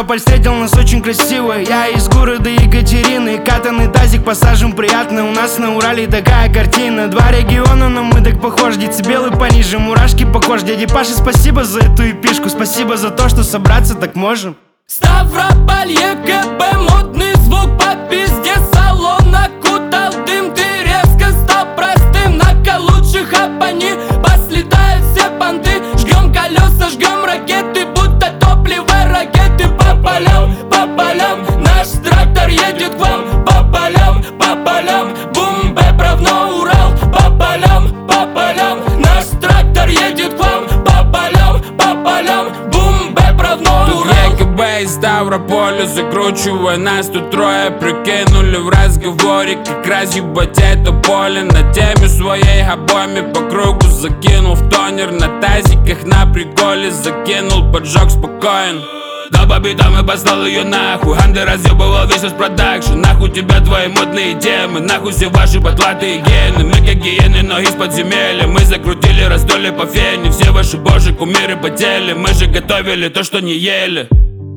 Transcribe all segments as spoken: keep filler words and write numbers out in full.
Симферополь встретил нас очень красиво. Я из города Екатерины, катанный тазик, пассажем приятно. У нас на Урале такая картина. Два региона, но мы так похожи. Децибелы пониже, мурашки похож. Дяде Паше спасибо за эту эпишку. Спасибо за то, что собраться так можем. Ставрополь, ЕГБ, модный звук по пизде. Салон окутал дым, ты резко стал простым. На лучших опани послетают все понты. Жгем колеса, жгем ракеты, будто топливо ракеты. По полям, по полям, наш трактор едет к вам. По полям, по полям, бум-бэп равно Урал. По полям, по полям, наш трактор едет к вам. По полям, по полям, бум-бэп равно Урал. ЕГБ из Ставрополя, закручивая нас тут трое. Прикинули в разговоре, как раз ебать это поле. На теме своей обойми по кругу закинул в тонер. На тазиках на приколе закинул, поджог спокоен. Да по битам и послал ее нахуй. Анды разъебывал весь продакшн. Нахуй тебя твои модные темы, нахуй все ваши потлатые гены. Мы как гиены, но из подземелья. Мы закрутили раздолье по фене. Все ваши божьи кумиры потели. Мы же готовили то, что не ели.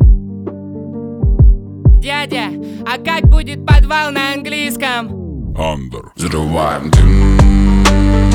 Дядя, а как будет подвал на английском? Андер. Взрываем дым.